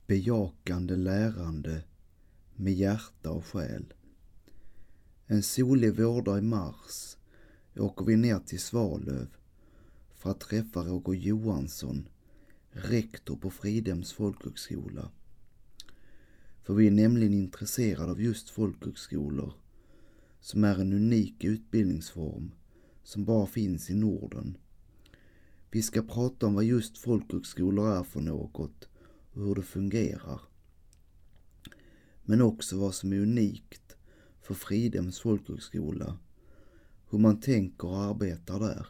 bejakande lärande med hjärta och själ. En solig vårdag i mars åker vi ner till Svalöv för att träffa Roger Johansson, rektor på Fridhems folkhögskola. För vi är nämligen intresserade av just folkhögskolor, som är en unik utbildningsform som bara finns i Norden. Vi ska prata om vad just folkhögskolor är för något och hur det fungerar. Men också vad som är unikt för Fridhems folkhögskola, hur man tänker och arbetar där.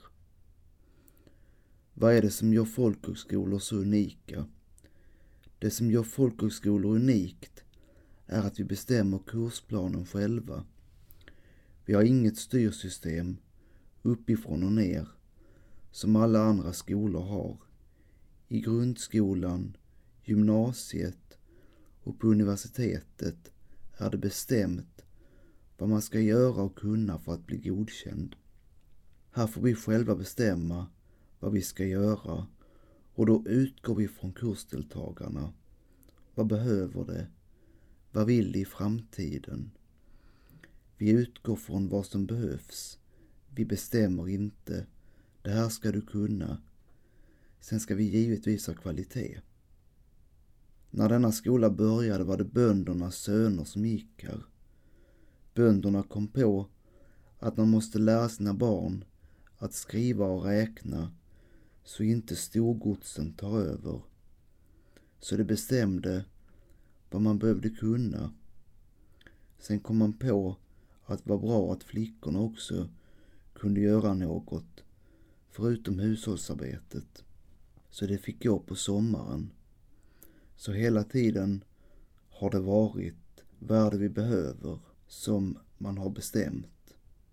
Vad är det som gör folkhögskolor så unika? Det som gör folkhögskolor unikt är att vi bestämmer kursplanen själva. Vi har inget styrsystem uppifrån och ner som alla andra skolor har. I grundskolan, gymnasiet och på universitetet är det bestämt vad man ska göra och kunna för att bli godkänd. Här får vi själva bestämma vad vi ska göra och då utgår vi från kursdeltagarna. Vad behöver det? Vad vill de i framtiden? Vi utgår från vad som behövs. Vi bestämmer inte. Det här ska du kunna. Sen ska vi givetvis ha kvalitet. När denna skola började var det böndernas söner som gick här. Bönderna kom på att man måste lära sina barn att skriva och räkna så inte storgodsen tar över. Så det bestämde vad man behövde kunna. Sen kom man på att det var bra att flickorna också kunde göra något förutom hushållsarbetet. Så det fick gå på sommaren. Så hela tiden har det varit vad är det vi behöver som man har bestämt.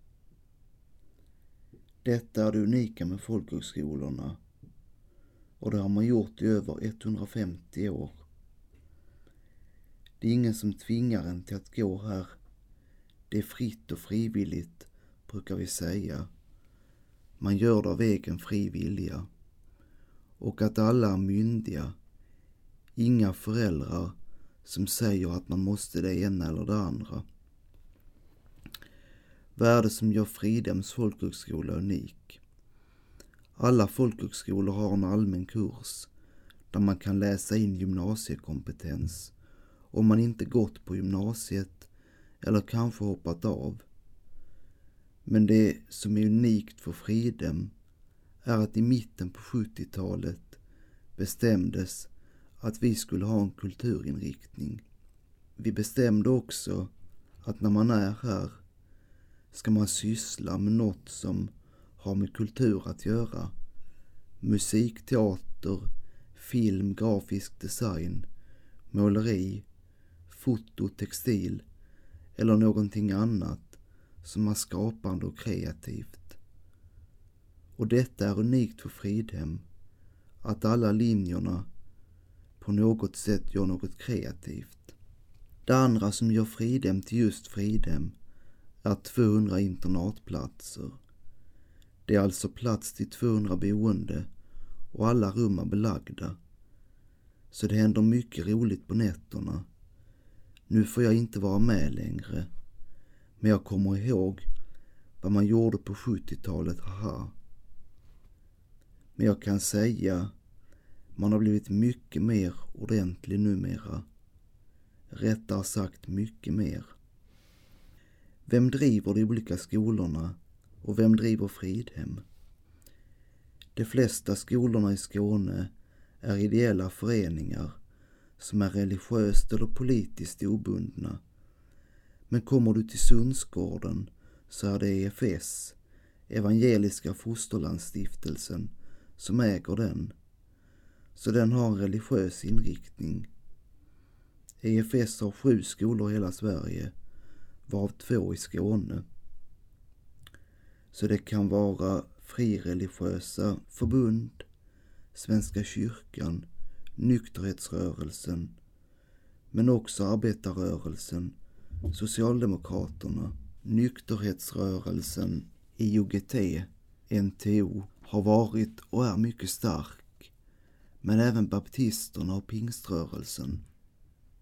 Detta är det unika med folkhögskolorna och det har man gjort i över 150 år. Det är ingen som tvingar en till att gå här. Det är fritt och frivilligt, brukar vi säga. Man gör det av egen fri vilja. Och att alla är myndiga. Inga föräldrar som säger att man måste det ena eller det andra. Vad är det som gör Fridhems folkhögskola unik? Alla folkhögskolor har en allmän kurs där man kan läsa in gymnasiekompetens om man inte gått på gymnasiet eller kanske hoppat av. Men det som är unikt för Fridhem är att i mitten på 70-talet bestämdes att vi skulle ha en kulturinriktning. Vi bestämde också att när man är här ska man syssla med något som har med kultur att göra. Musik, teater, film, grafisk design, måleri, foto, textil eller någonting annat som är skapande och kreativt. Och detta är unikt för Fridhem, att alla linjerna på något sätt gör något kreativt. Det andra som gör Fridhem till just Fridhem är 200 internatplatser. Det är alltså plats till 200 boende och alla rum är belagda. Så det händer mycket roligt på nätterna. Nu får jag inte vara med längre, men jag kommer ihåg vad man gjorde på 70-talet, haha. Men jag kan säga, man har blivit mycket mer ordentlig numera. Rättare sagt mycket mer. Vem driver de olika skolorna och vem driver Fridhem? De flesta skolorna i Skåne är ideella föreningar som är religiöst eller politiskt obundna. Men kommer du till Sundsgården så är det EFS, Evangeliska Fosterlandsstiftelsen, som äger den. Så den har en religiös inriktning. EFS har 7 skolor i hela Sverige, varav 2 i Skåne. Så det kan vara frireligiösa förbund, Svenska kyrkan, nykterhetsrörelsen, men också arbetarrörelsen, Socialdemokraterna, nykterhetsrörelsen, IOGT, NTO har varit och är mycket stark, men även baptisterna och pingströrelsen.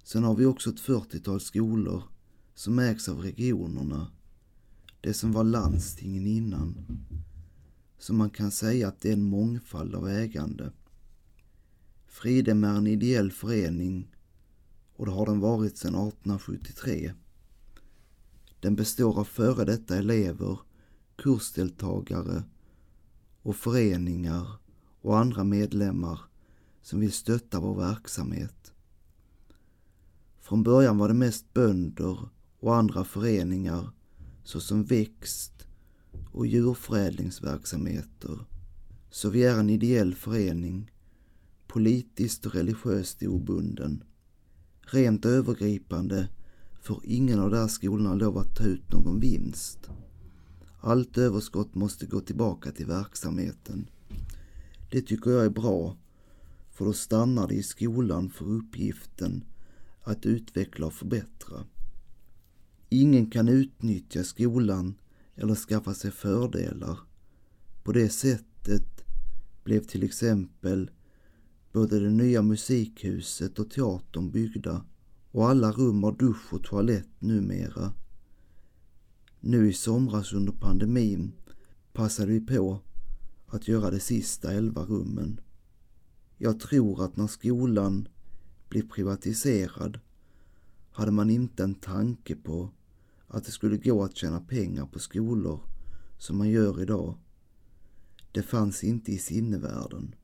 Sen har vi också ett 40-tal skolor som ägs av regionerna, det som var landstingen innan. Så man kan säga att det är en mångfald av ägande. Fridhem är en ideell förening och det har den varit sedan 1873. Den består av före detta elever, kursdeltagare och föreningar och andra medlemmar som vill stötta vår verksamhet. Från början var det mest bönder och andra föreningar såsom växt- och djurförädlingsverksamheter. Så vi är en ideell förening, politiskt och religiöst obunden. Rent övergripande får ingen av de här skolorna lov att ta ut någon vinst. Allt överskott måste gå tillbaka till verksamheten. Det tycker jag är bra, för då stannar det i skolan för uppgiften att utveckla och förbättra. Ingen kan utnyttja skolan eller skaffa sig fördelar. På det sättet blev till exempel både det nya musikhuset och teatern byggda, och alla rum har dusch och toalett numera. Nu i somras under pandemin passade vi på att göra de sista 11 rummen. Jag tror att när skolan blir privatiserad hade man inte en tanke på att det skulle gå att tjäna pengar på skolor som man gör idag. Det fanns inte i sinnevärlden.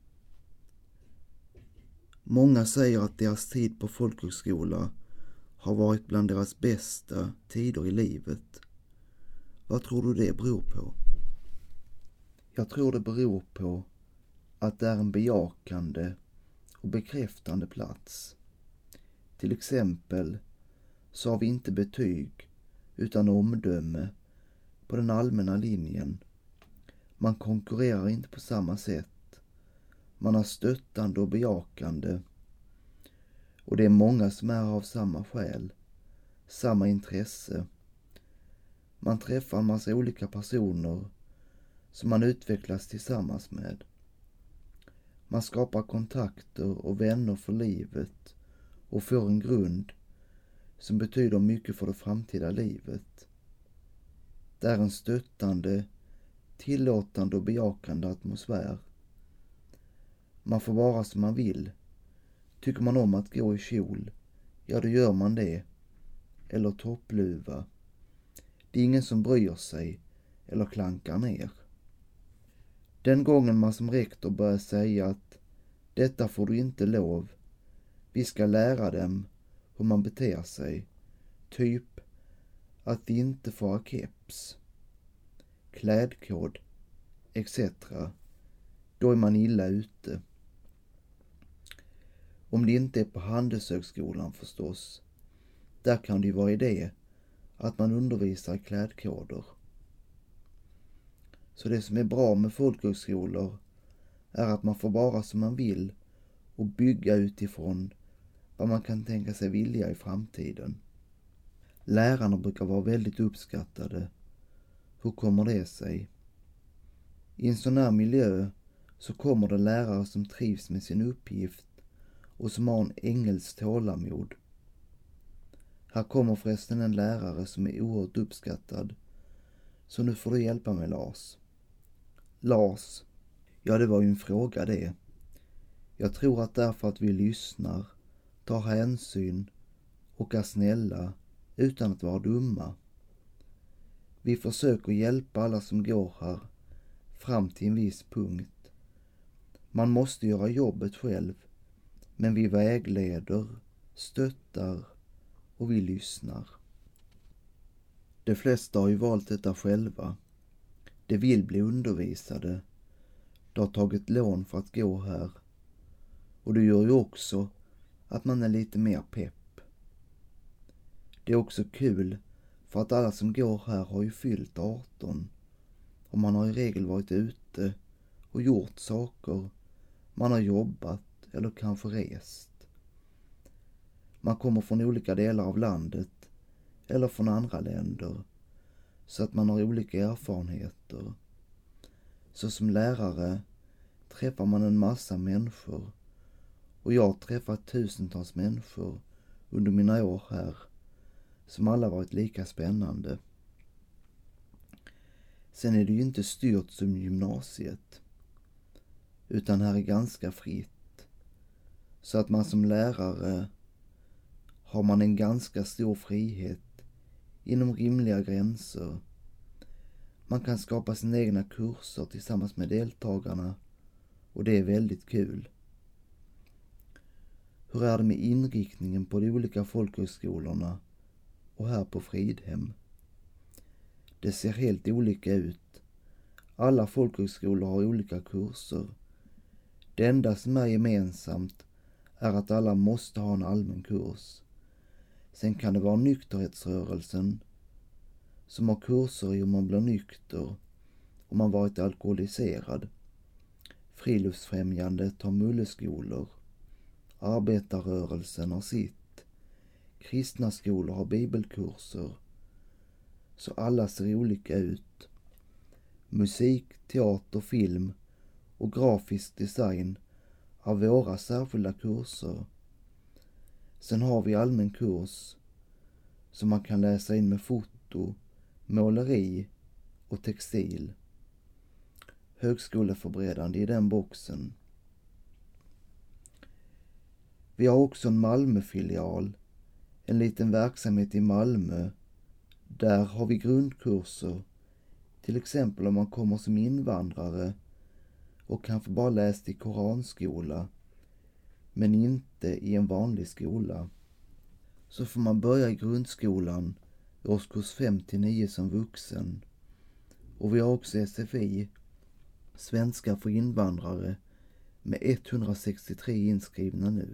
Många säger att deras tid på folkhögskola har varit bland deras bästa tider i livet. Vad tror du det beror på? Jag tror det beror på att det är en bejakande och bekräftande plats. Till exempel så har vi inte betyg utan omdöme på den allmänna linjen. Man konkurrerar inte på samma sätt. Man har stöttande och bejakande. Och det är många som är av samma skäl, samma intresse. Man träffar en massa olika personer som man utvecklas tillsammans med. Man skapar kontakter och vänner för livet och får en grund som betyder mycket för det framtida livet. Det är en stöttande, tillåtande och bejakande atmosfär. Man får vara som man vill. Tycker man om att gå i kjol, ja då gör man det. Eller toppluva. Det är ingen som bryr sig eller klankar ner. Den gången man som rektor börjar säga att detta får du inte lov, vi ska lära dem hur man beter sig, typ att de inte får ha keps, klädkod etc. Då är man illa ute. Om det inte är på Handelshögskolan förstås. Där kan det ju vara idé att man undervisar i klädkoder. Så det som är bra med folkhögskolor är att man får vara som man vill och bygga utifrån vad man kan tänka sig vilja i framtiden. Lärarna brukar vara väldigt uppskattade. Hur kommer det sig? I en sån här miljö så kommer det lärare som trivs med sin uppgift och som har en ängels tålamod. Här kommer förresten en lärare som är oerhört uppskattad. Så nu får du hjälpa mig, Lars. Lars, ja det var ju en fråga det. Jag tror att därför att vi lyssnar, tar hänsyn och är snälla utan att vara dumma. Vi försöker hjälpa alla som går här fram till en viss punkt. Man måste göra jobbet själv, men vi vägleder, stöttar och vi lyssnar. De flesta har ju valt detta själva. De vill bli undervisade. De har tagit lån för att gå här. Och det gör ju också att man är lite mer pepp. Det är också kul för att alla som går här har ju fyllt 18. Och man har i regel varit ute och gjort saker. Man har jobbat eller kanske rest. Man kommer från olika delar av landet eller från andra länder. Så att man har olika erfarenheter. Så som lärare träffar man en massa människor. Och jag har träffat tusentals människor under mina år här som alla varit lika spännande. Sen är det ju inte styrt som gymnasiet, utan här är ganska fritt. Så att man som lärare har man en ganska stor frihet inom rimliga gränser. Man kan skapa sina egna kurser tillsammans med deltagarna och det är väldigt kul. Hur är det med inriktningen på de olika folkhögskolorna och här på Fridhem? Det ser helt olika ut. Alla folkhögskolor har olika kurser. Det enda som är gemensamt är att alla måste ha en allmän kurs. Sen kan det vara nykterhetsrörelsen som har kurser i om man blir nykter om man varit alkoholiserad. Friluftsfrämjandet har mulleskolor. Arbetarrörelsen har sitt. Kristna skolor har bibelkurser. Så alla ser olika ut. Musik, teater, film och grafisk design har våra särskilda kurser. Sen har vi allmän kurs som man kan läsa in med foto, måleri och textil. Högskoleförberedande i den boxen. Vi har också en Malmöfilial, en liten verksamhet i Malmö. Där har vi grundkurser, till exempel om man kommer som invandrare och kanske bara läst i koranskola, men inte i en vanlig skola. Så får man börja i grundskolan i årskurs 5-9 som vuxen. Och vi har också SFI, svenska för invandrare, med 163 inskrivna nu.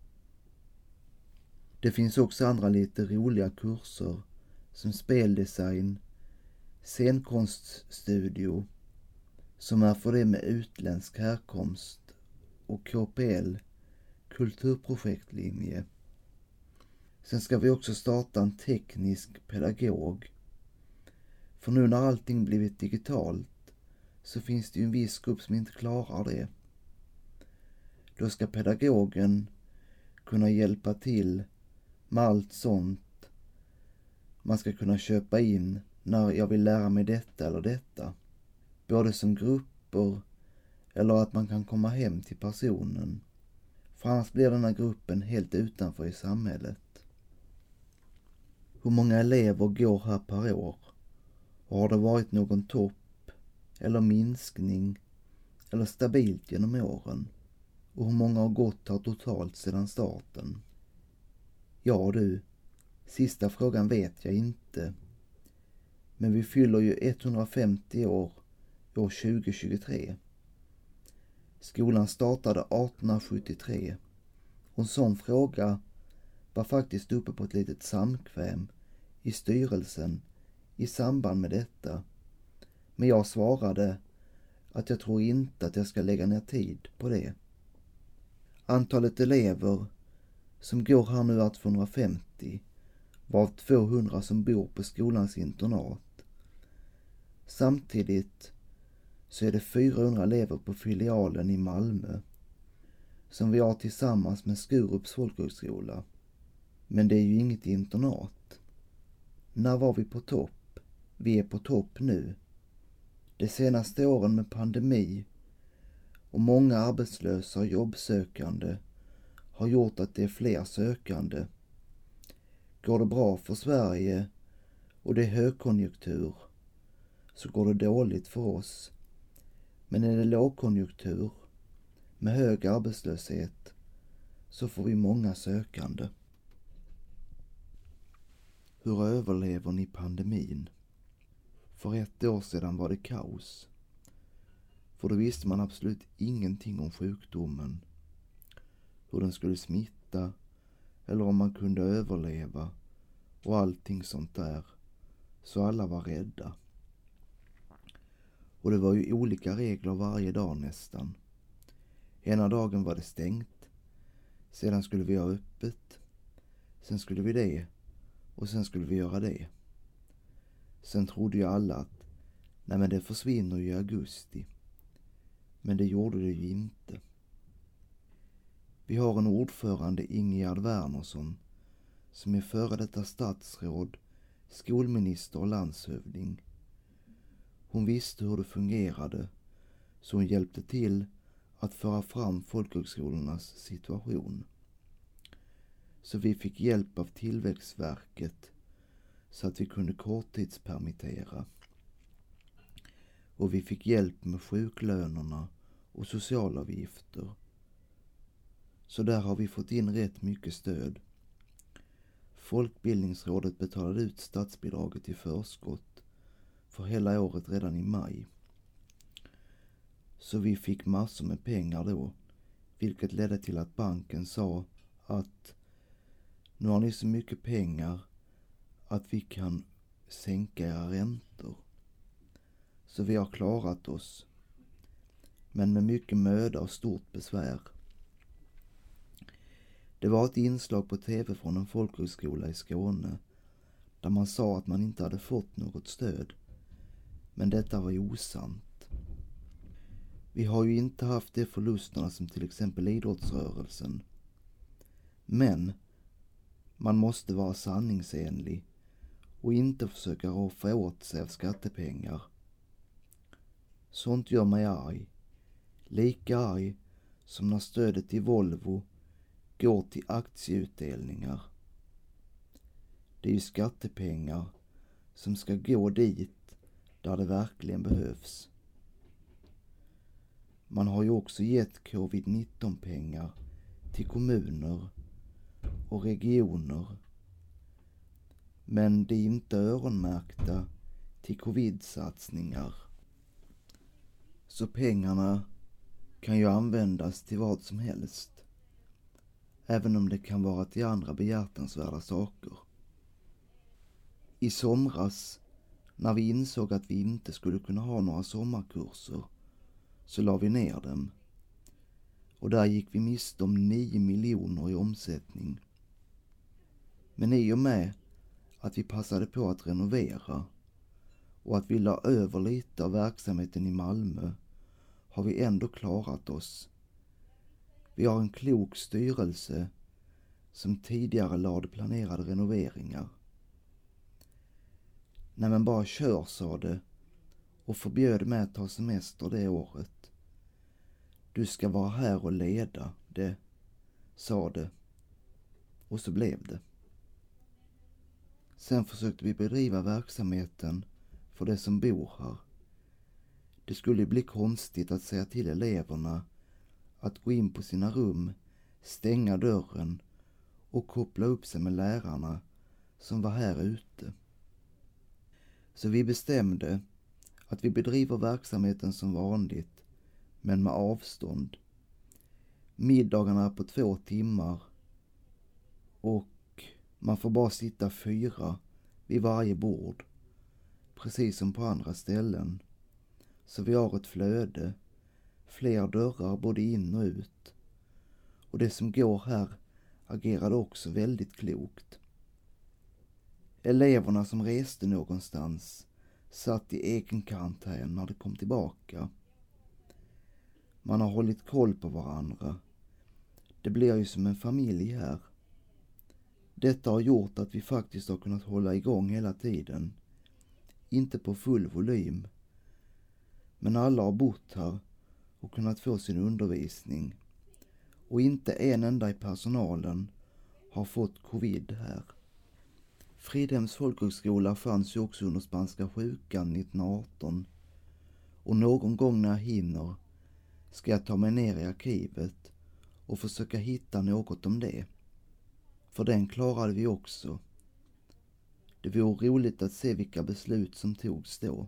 Det finns också andra lite roliga kurser som speldesign, scenkonststudio som är för det med utländsk härkomst och KPL, kulturprojektlinje. Sen ska vi också starta en teknisk pedagog. För nu när allting blivit digitalt så finns det ju en viss grupp som inte klarar det. Då ska pedagogen kunna hjälpa till med allt sånt. Man ska kunna köpa in när jag vill lära mig detta eller detta. Både som grupper eller att man kan komma hem till personen. För annars blir den här gruppen helt utanför i samhället. Hur många elever går här per år? Och har det varit någon topp eller minskning eller stabilt genom åren? Och hur många har gått här totalt sedan starten? Ja du, sista frågan vet jag inte. Men vi fyller ju 150 år 2023. Skolan startade 1873 och en sån fråga var faktiskt uppe på ett litet samkväm i styrelsen i samband med detta. Men jag svarade att jag tror inte att jag ska lägga ner tid på det. Antalet elever som går här nu är 250, varav 200 som bor på skolans internat. Samtidigt så är det 400 elever på filialen i Malmö som vi har tillsammans med Skurups folkhögskola. Men det är ju inget internat. När var vi på topp? Vi är på topp nu. De senaste åren med pandemi och många arbetslösa och jobbsökande har gjort att det är fler sökande. Går det bra för Sverige och det är högkonjunktur så går det dåligt för oss. Men är det lågkonjunktur med hög arbetslöshet så får vi många sökande. Hur överlever ni pandemin? För 1 år sedan var det kaos. För då visste man absolut ingenting om sjukdomen. Hur den skulle smitta eller om man kunde överleva och allting sånt där. Så alla var rädda. Och det var ju olika regler varje dag nästan. Ena dagen var det stängt. Sedan skulle vi ha öppet. Sen skulle vi det. Och sen skulle vi göra det. Sen trodde ju alla att nej men det försvinner ju i augusti. Men det gjorde det ju inte. Vi har en ordförande, Ingegerd Wernersson, som är före detta statsråd, skolminister och landshövding. Hon visste hur det fungerade, så hon hjälpte till att föra fram folkhögskolornas situation. Så vi fick hjälp av Tillväxtverket så att vi kunde korttidspermittera. Och vi fick hjälp med sjuklönerna och socialavgifter. Så där har vi fått in rätt mycket stöd. Folkbildningsrådet betalade ut statsbidraget i förskott för hela året redan i maj. Så vi fick massor med pengar då, vilket ledde till att banken sa att nu har ni så mycket pengar att vi kan sänka era räntor. Så vi har klarat oss, men med mycket möda och stort besvär. Det var ett inslag på tv från en folkhögskola i Skåne där man sa att man inte hade fått något stöd. Men detta var osant. Vi har ju inte haft de förlusterna som till exempel idrottsrörelsen. Men man måste vara sanningsenlig och inte försöka roffa åt sig av skattepengar. Sånt gör mig arg. Lika arg som när stödet till Volvo går till aktieutdelningar. Det är ju skattepengar som ska gå dit där det verkligen behövs. Man har ju också gett covid-19-pengar till kommuner och regioner. Men det är inte öronmärkta till covid-satsningar. Så pengarna kan ju användas till vad som helst. Även om det kan vara till andra behjärtansvärda saker. I somras, när vi insåg att vi inte skulle kunna ha några sommarkurser, så la vi ner dem. Och där gick vi miste om 9 miljoner i omsättning. Men i och med att vi passade på att renovera och att vi la över lite av verksamheten i Malmö har vi ändå klarat oss. Vi har en klok styrelse som tidigare lade planerade renoveringar. Nej, men bara kör, sa det, och förbjöd mig att ta semester det året. Du ska vara här och leda det, sa det. Och så blev det. Sen försökte vi bedriva verksamheten för det som bor här. Det skulle bli konstigt att säga till eleverna att gå in på sina rum, stänga dörren och koppla upp sig med lärarna som var här ute. Så vi bestämde att vi bedriver verksamheten som vanligt, men med avstånd. Middagarna på 2 timmar och man får bara sitta 4 vid varje bord, precis som på andra ställen. Så vi har ett flöde, fler dörrar både in och ut. Och det som går här agerade också väldigt klokt. Eleverna som reste någonstans satt i egen karantän när de kom tillbaka. Man har hållit koll på varandra. Det blir ju som en familj här. Detta har gjort att vi faktiskt har kunnat hålla igång hela tiden. Inte på full volym. Men alla har bott här och kunnat få sin undervisning. Och inte en enda i personalen har fått covid här. Fridhems folkhögskola fanns ju också under spanska sjukan 1918. Och någon gång när jag hinner ska jag ta mig ner i arkivet och försöka hitta något om det. För den klarade vi också. Det vore roligt att se vilka beslut som togs då.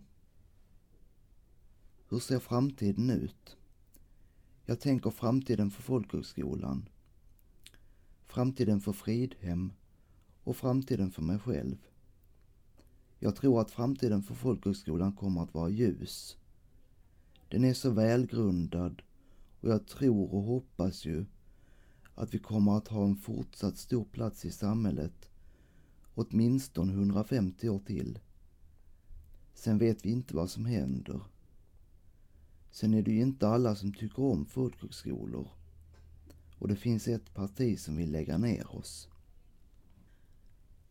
Hur ser framtiden ut? Jag tänker framtiden för folkhögskolan. Framtiden för Fridhem och framtiden för mig själv. Jag tror att framtiden för folkhögskolan kommer att vara ljus. Den är så välgrundad och jag tror och hoppas ju att vi kommer att ha en fortsatt stor plats i samhället åtminstone 150 år till. Sen vet vi inte vad som händer. Sen är det ju inte alla som tycker om folkhögskolor. Och det finns ett parti som vill lägga ner oss.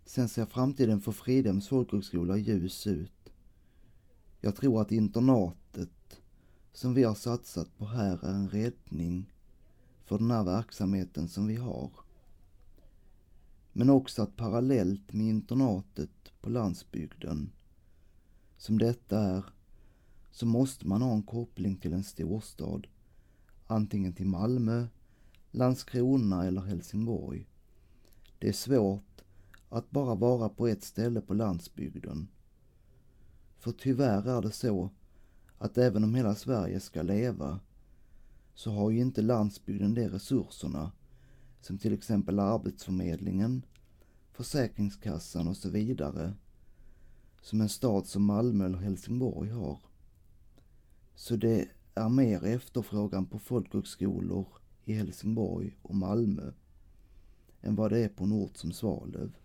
Sen ser framtiden för Fridhems folkhögskola ljus ut. Jag tror att internatet som vi har satsat på här är en räddning för den här verksamheten som vi har. Men också att parallellt med internatet på landsbygden, som detta är, så måste man ha en koppling till en storstad, antingen till Malmö, Landskrona eller Helsingborg. Det är svårt att bara vara på ett ställe på landsbygden. För tyvärr är det så att även om hela Sverige ska leva, så har ju inte landsbygden de resurserna som till exempel Arbetsförmedlingen, Försäkringskassan och så vidare, som en stad som Malmö eller Helsingborg har. Så det är mer efterfrågan på folkhögskolor i Helsingborg och Malmö än vad det är på en ort som Svalöv.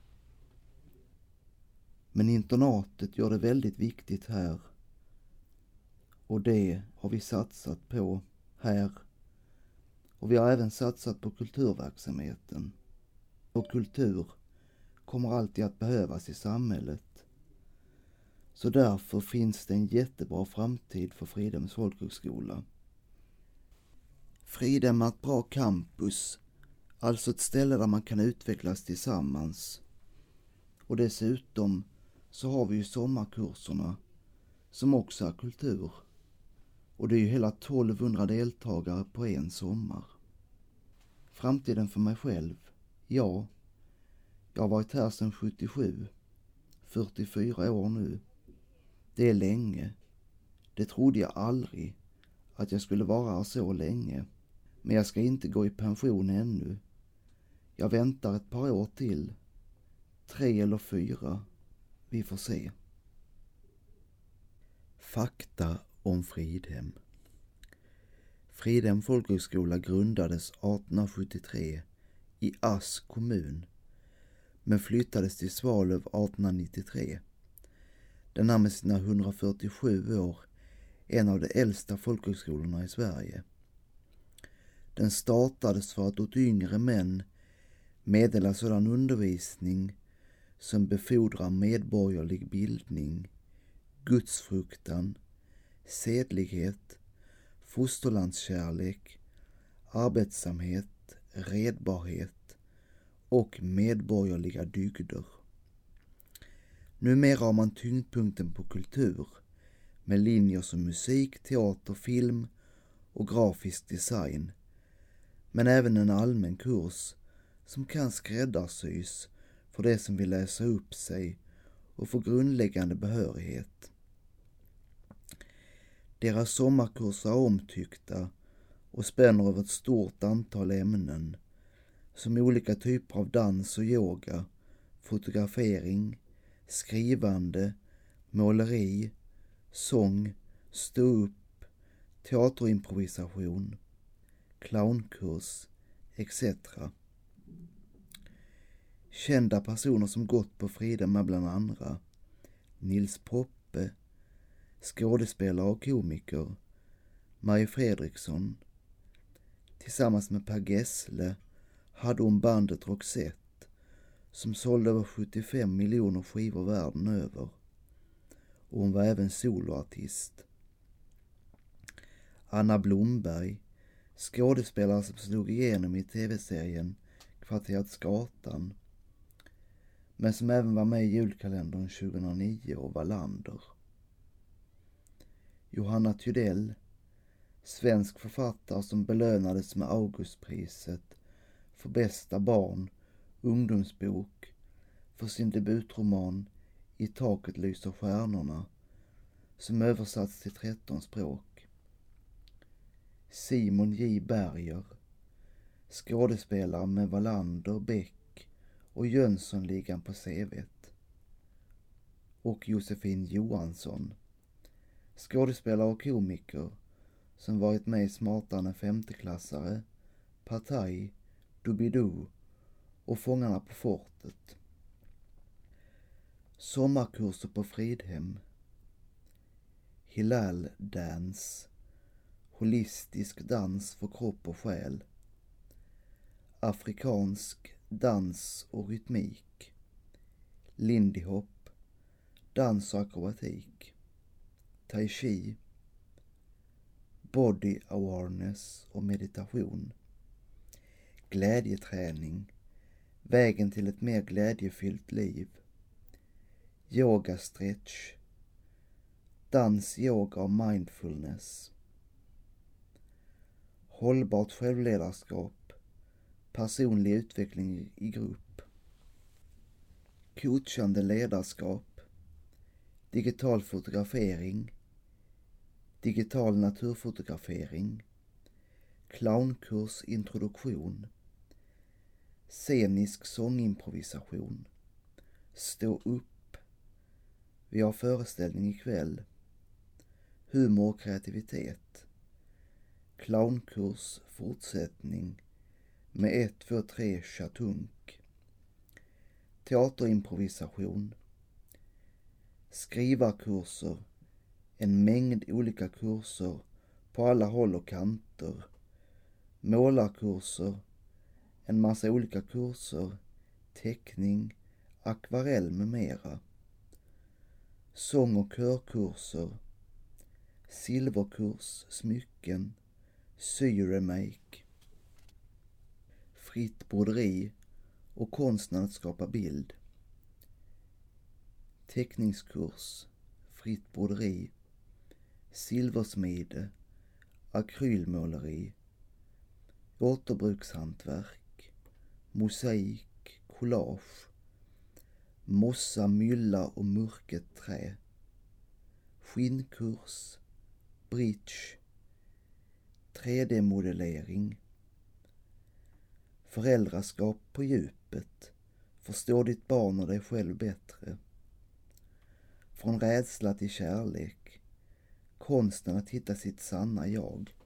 Men internatet gör det väldigt viktigt här, och det har vi satsat på här. Och vi har även satsat på kulturverksamheten. Och kultur kommer alltid att behövas i samhället. Så därför finns det en jättebra framtid för Fridhems folkhögskola. Fridhem är ett bra campus, alltså ett ställe där man kan utvecklas tillsammans. Och dessutom så har vi ju sommarkurserna som också är kultur. Och det är ju hela 1200 deltagare på en sommar. Framtiden för mig själv? Ja, jag har varit här sedan 77, 44 år nu. Det är länge. Det trodde jag aldrig att jag skulle vara här så länge. Men jag ska inte gå i pension ännu. Jag väntar ett par år till. 3 eller 4. Vi får se. Fakta om Fridhem. Fridhem folkhögskola grundades 1873 i Ask kommun, men flyttades till Svalöv 1893. Den är med sina 147 år en av de äldsta folkhögskolorna i Sverige. Den startades för att åt yngre män meddela sådan undervisning som befordrar medborgerlig bildning, gudsfruktan, sedlighet, fosterlandskärlek, arbetsamhet, redbarhet och medborgerliga dygder. Numera har man tyngdpunkten på kultur med linjer som musik, teater, film och grafisk design, men även en allmän kurs som kan skräddarsys för det som vill läsa upp sig och få grundläggande behörighet. Deras sommarkurser är omtyckta och spänner över ett stort antal ämnen som olika typer av dans och yoga, fotografering, skrivande, måleri, sång, ståupp, teaterimprovisation, clownkurs etc. Kända personer som gått på Fridhem är bland andra Nils Poppe, skådespelare och komiker, Marie Fredriksson. Tillsammans med Per Gessle hade hon bandet Roxette som sålde över 75 miljoner skivor världen över, och hon var även soloartist. Anna Blomberg, skådespelare som slog igenom i tv-serien Kvarteret Skatan, men som även var med i julkalendern 2009 och Wallander. Johanna Tydell, svensk författare som belönades med Augustpriset för bästa barn- ungdomsbok för sin debutroman I taket lyser stjärnorna, som översatts till 13 språk. Simon J. Berger, skådespelare med Wallander, Beck och Jönssonligan på CV:t. Och Josefin Johansson, skådespelare och komiker som varit med i Smartare än femteklassare, Partaj, Doobidoo och Fångarna på fortet. Sommarkurser på Fridhem. Hilal Dance, holistisk dans för kropp och själ. Afrikansk dans och rytmik. lindy hop, dans och akrobatik, tai chi, body awareness och meditation, glädjeträning, vägen till ett mer glädjefyllt liv, yoga stretch, dans, yoga och mindfulness, hållbart självledarskap, personlig utveckling i grupp, coachande ledarskap, digital fotografering, digital naturfotografering, clownkurs introduktion, scenisk sångimprovisation, stå upp, vi har föreställning ikväll, humor och kreativitet, clownkurs fortsättning med 1, 2, 3 chatunk, teaterimprovisation, skrivarkurser, en mängd olika kurser på alla håll och kanter, målarkurser, en massa olika kurser, teckning, akvarell med mera, sång- och körkurser, silverkurs, smycken, syremake, fritt broderi och konsten att skapa bild, teckningskurs, fritt broderi, silversmide, akrylmåleri, återbrukshantverk, mosaik, collage, mossa, mylla och murket trä, skinnkurs, bridge, 3D-modellering, föräldraskap på djupet, förstå ditt barn och dig själv bättre, från rädsla till kärlek, konsten att hitta sitt sanna jag,